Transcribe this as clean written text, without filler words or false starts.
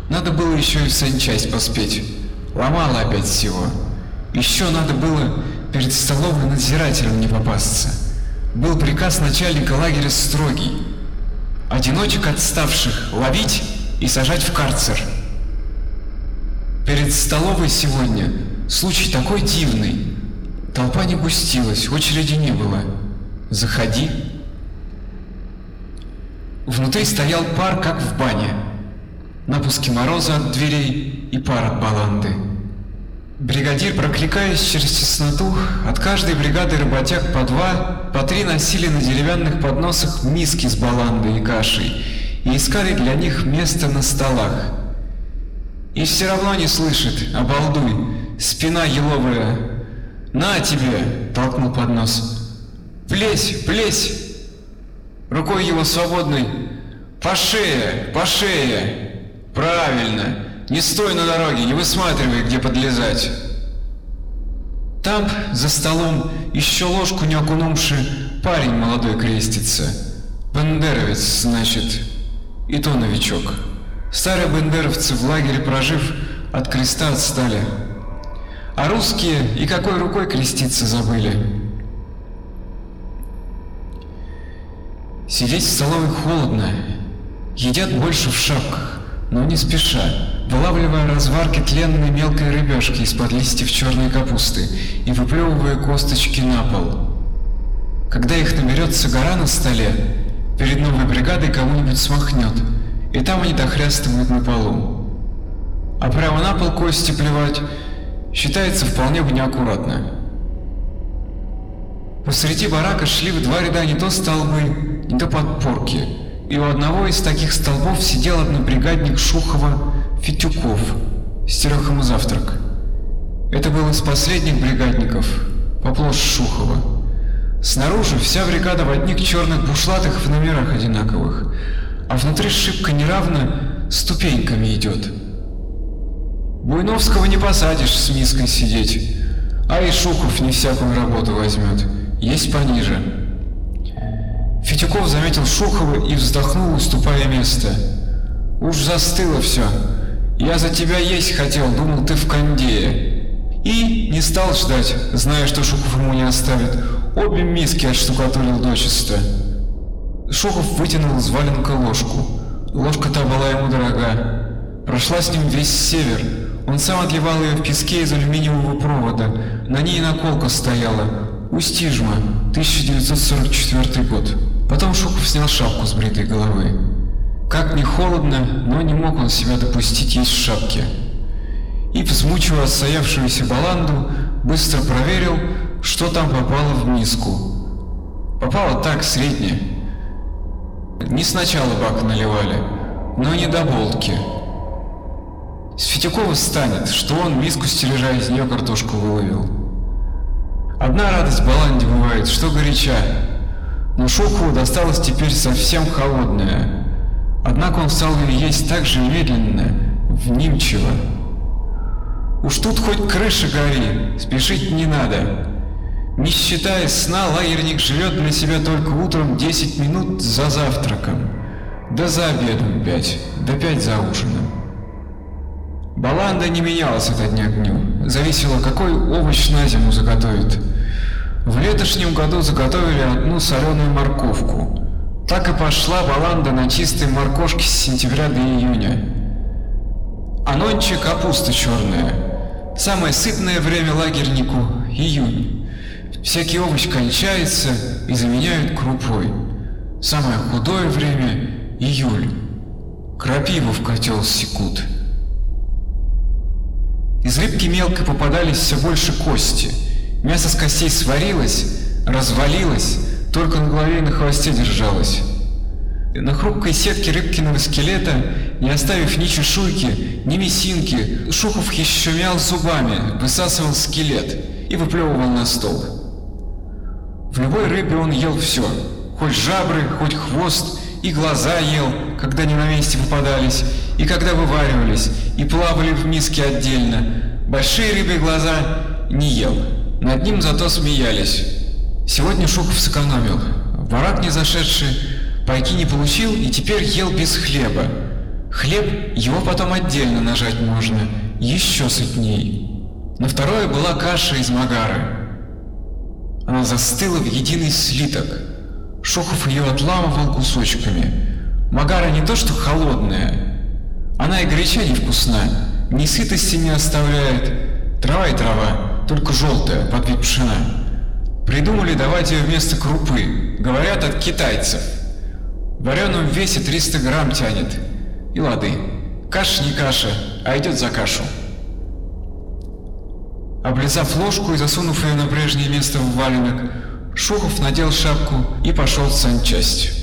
Надо было еще и в санчасть поспеть. Ломало опять всего. Еще надо было перед столовой надзирателем не попасться. Был приказ начальника лагеря строгий: одиночек отставших ловить и сажать в карцер. Перед столовой сегодня случай такой дивный. Толпа не густилась, очереди не было. Заходи. Внутри стоял пар, как в бане. Напуски мороза от дверей и пар от баланды. Бригадир, прокликаясь через тесноту, от каждой бригады работяг по 2, по 3 носили на деревянных подносах миски с баландой и кашей и искали для них место на столах. И все равно не слышит, обалдуй, спина еловая. «На тебе!» — толкнул поднос. «Плесь, плесь!» Рукой его свободной: «По шее, по шее!» «Правильно! Не стой на дороге, не высматривай, где подлезать!» Там, за столом, еще ложку не окунувши, парень молодой крестится. Бандеровец, значит, и то новичок. Старые бандеровцы, в лагере прожив, от креста отстали. А русские и какой рукой креститься забыли. Сидеть в столовой холодно. Едят больше в шапках, но не спеша, вылавливая разварки тленной мелкой рыбешки из-под листьев черной капусты и выплевывая косточки на пол. Когда их наберется гора на столе, перед новой бригадой кому-нибудь смахнет, и там они дохрястывают на полу. А прямо на пол кости плевать считается вполне бы неаккуратно. Посреди барака шли в 2 ряда не то столбы, не то подпорки, и у одного из таких столбов сидел однобригадник Шухова Фитюков, стерег ему завтрак. Это был из последних бригадников, поплощ Шухова. Снаружи вся бригада в одних черных бушлатах в номерах одинаковых, а внутри шибко неравно ступеньками идет. Буйновского не посадишь с миской сидеть, а и Шухов не всякую работу возьмет, есть пониже. Фитюков заметил Шухова и вздохнул, уступая место. «Уж застыло все. Я за тебя есть хотел, думал, ты в кондее». И не стал ждать, зная, что Шухов ему не оставит. Обе миски отштукатурил дочисто. Шухов вытянул из валенка ложку. Ложка-то была ему дорога. Прошла с ним весь север. Он сам отливал ее в песке из алюминиевого провода. На ней наколка стояла. Устижма, 1944 год. Потом Шухов снял шапку с бритой головы. Как ни холодно, но не мог он себя допустить есть в шапке. И, взмучивая отстоявшуюся баланду, быстро проверил, что там попало в миску. Попало так, среднее. Не сначала бак наливали, но не до болтки. С Фитюкова станет, что он миску стережа из нее картошку выловил. Одна радость в баланде бывает, что горяча, но Шухову досталось теперь совсем холодная. Однако он стал ее есть так же медленно, внимчиво. Уж тут хоть крыша гори, спешить не надо. Не считая сна, лагерник живет для себя только утром 10 минут за завтраком, да за обедом 5, да 5 за ужином. Баланда не менялась ото дня к дню, зависело, какой овощ на зиму заготовит. В летошнем году заготовили одну соленую морковку. Так и пошла баланда на чистой моркошке с сентября до июня. А нонче капуста черная. Самое сытное время лагернику – июнь. Всякий овощ кончается и заменяют крупой. Самое худое время – июль. Крапиву в котел секут. Из рыбки мелко попадались все больше кости. Мясо с костей сварилось, развалилось, только на голове и на хвосте держалось. На хрупкой сетке рыбкиного скелета, не оставив ни чешуйки, ни мясинки, Шухов еще мял зубами, высасывал скелет и выплевывал на стол. В любой рыбе он ел все, хоть жабры, хоть хвост, и глаза ел, когда не на месте попадались, и когда вываривались, и плавали в миске отдельно. Большие рыбьи глаза не ел, над ним зато смеялись. Сегодня Шухов сэкономил. В барак не зашедший пайки не получил и теперь ел без хлеба. Хлеб, его потом отдельно нажать можно, еще сытней. На второе была каша из магары. Она застыла в единый слиток. Шухов ее отламывал кусочками. Магара не то что холодная, она и горяча невкусна, ни сытости не оставляет. Трава и трава, только желтая, под вид пшена. Придумали давать ее вместо крупы, говорят, от китайцев. В вареном весе 300 грамм тянет. И лады, каша не каша, а идет за кашу. Облизав ложку и засунув ее на прежнее место в валенок, Шухов надел шапку и пошел в санчасть.